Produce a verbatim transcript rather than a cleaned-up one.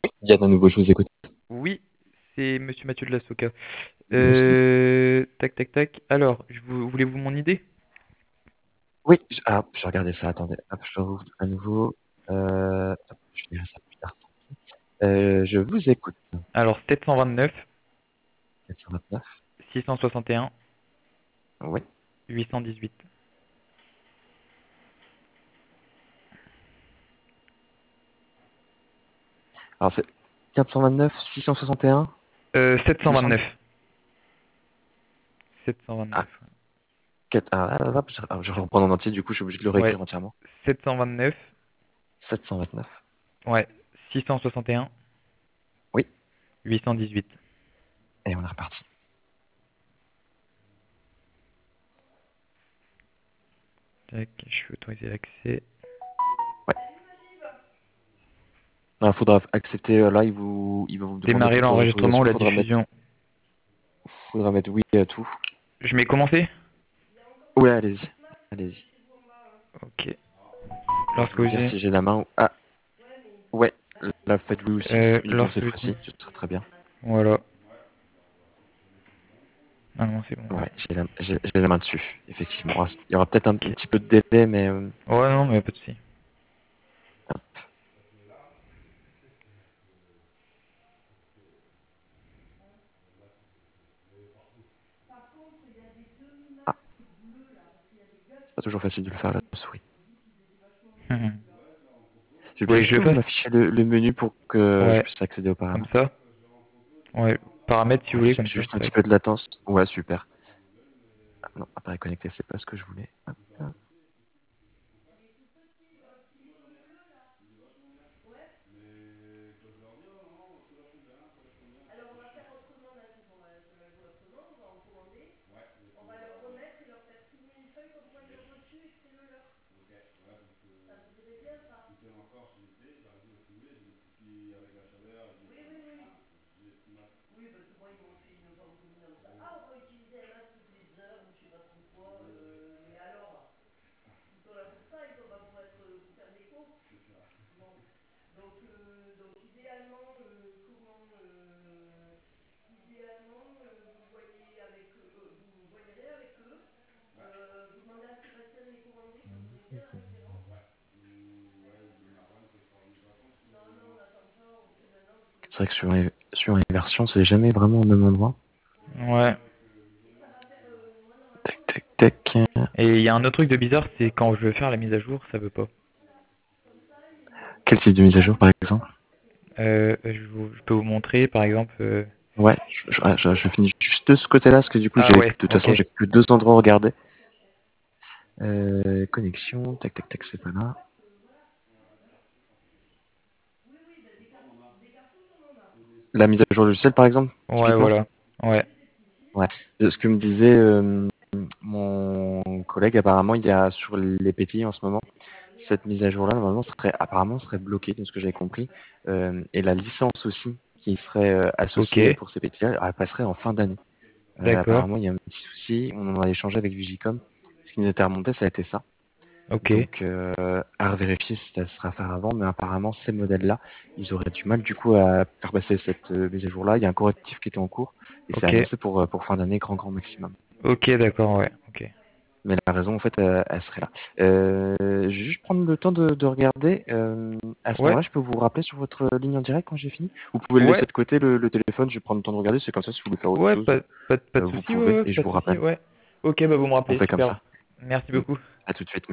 Yann, à nouveau, je vous écoute. Oui, c'est Monsieur Mathieu de la Soca. Monsieur. Euh, tac, tac, tac. Alors, je vous, voulez-vous mon idée? Oui, je, ah, je regardais ça, attendez. Hop, je le rouvre à nouveau. Euh, hop, je dirai ça plus tard. Euh, je vous écoute. Alors, sept cent vingt-neuf, quatre cent vingt-neuf. six cent soixante et un, Oui. huit cent dix-huit. Alors, c'est quatre cent vingt-neuf, six cent soixante et un, Euh, il me semble. sept cent vingt-neuf. Ah, sept cent vingt-neuf. quatre, ah, ah, hop, je, ah, je vais reprendre en entier, du coup, je suis obligé de le Ouais. réécrire entièrement. sept cent vingt-neuf. sept cent vingt-neuf. Ouais. six cent soixante et un, Oui. huit cent dix-huit. Et on est reparti. Tac, je suis autorisé l'accès. Ouais. Il faudra accepter, euh, là, il vous, il va vous demander Démarrer plusieurs l'enregistrement ou autorisations. la Faudra mettre, diffusion. faudra mettre oui à tout. Je mets commencer? Ouais, allez-y. Allez-y. Ok. Vous Lorsque me vous dire avez... si j'ai la main ou, ah, ouais. Là, faites oui aussi, Euh, uniquement lorsque cette vous... fois-ci. Ce serait très bien. Voilà. Ah non, c'est bon, ouais. Ouais, j'ai la, j'ai, j'ai la main dessus, effectivement. Ah, il y aura peut-être un, un Ok. petit peu de délai, mais euh, Ouais, non, mais pas de souci. ah, c'est pas toujours facile de le faire à la souris. Mhm. Je Vous vais voulez que juste je que le vous fasse? m'affichez le, le menu pour que je Ouais, puisse accéder aux comme paramètres. ça. Ouais, paramètres si vous Ouais, voulez, j'ai comme j'ai ça. juste un petit Tac. peu de latence. Ouais, super. Ah, non, appareil connecté, c'est pas ce que je voulais. Hop, hop. C'est vrai que sur les, sur les versions, c'est jamais vraiment au même endroit. Ouais. Tac, tac, tac. Et il y a un autre truc de bizarre, c'est quand je veux faire la mise à jour, ça veut pas. Quel type de mise à jour, par exemple? Euh, je, vous- je peux vous montrer, par exemple. euh, Ouais, je, je, ah, je- je finis juste de ce côté-là, parce que du coup, Ah j'ai, de ouais, toute ok. façon, j'ai que deux endroits à regarder. Euh, connexion, tac, tac, tac, c'est pas là. La mise à jour logicielle, par exemple, Ouais, typiquement. voilà. Ouais. Ouais. Euh, Ce que me disait euh, mon collègue, apparemment, il y a sur les P T I en ce moment, cette mise à jour-là, normalement, serait apparemment serait bloquée, de ce que j'avais compris. Euh, et la licence aussi, qui serait euh, Ok. associée pour ces P T I, elle passerait en fin d'année. Euh, D'accord. apparemment, il y a un petit souci. On en a échangé avec Vigicom. Ce qui nous était remonté, ça a été ça. Ok. Donc, euh, à revérifier si ça sera fait avant, mais apparemment, ces modèles-là, ils auraient du mal, du coup, à faire passer cette euh, mise à jour-là. Il y a un correctif qui était en cours, et c'est Ok. annoncé pour, euh, pour fin d'année, grand, grand maximum. Ok, d'accord, ouais. Ok. Mais la raison, en fait, euh, elle serait là. Euh, je vais juste prendre le temps de, de regarder. Euh, à ce Ouais. moment-là, je peux vous rappeler sur votre ligne en direct quand j'ai fini. Vous pouvez le Ouais. laisser de côté, le, le téléphone. Je vais prendre le temps de regarder. C'est comme ça, si vous voulez faire autre Ouais, chose, pas, pas, pas euh, de vous souci, ouais, pouvez, ouais, et je pas de vous souci, rappelle. ouais. Ok, bah vous me On rappelez, fait comme super. ça. Merci beaucoup. À tout de suite.